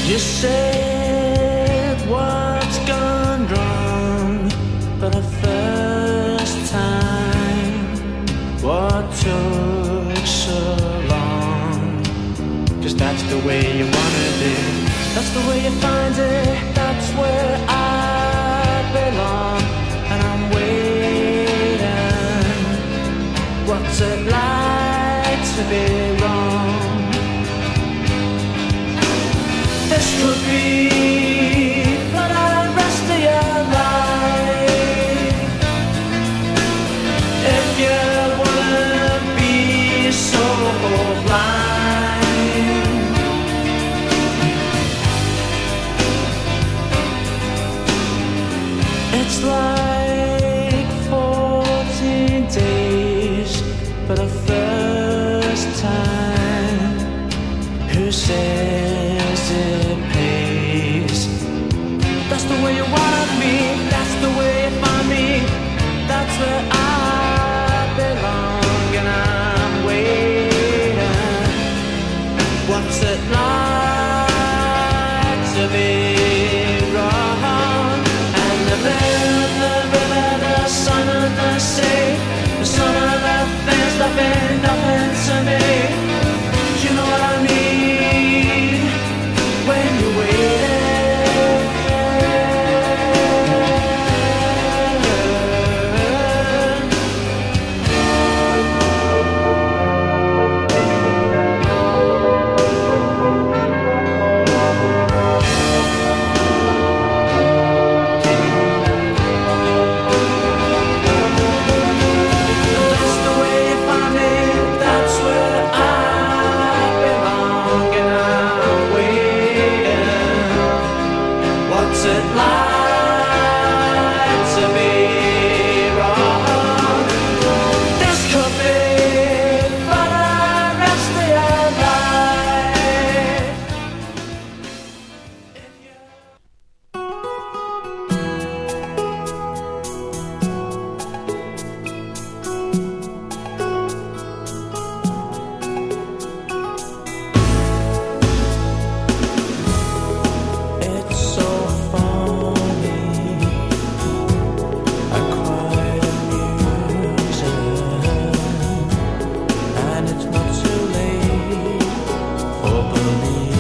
You said what's gone wrong for the first time. What took so long? 'Cause that's the way you wanted it. That's the way you find it. That's where I belong. And I'm waiting. What's it like to be wrong? This could be for the rest of your life. If you wanna be so blind, it's like 14 days for the first time. Who says it pays? That's the way you want me. That's the way you find me. That's where I belong. And I'm waiting. What's it like to be wrong? And the river, the sun and the sea, the sun and the things that mean nothing to me. You know what I mean when you're waiting. That's the way you find me. That's where I belong, and I'm waiting. What's it like to be wrong? This could be for the rest of your life. It's so funny. I cried amusing, and it's not too late for believing.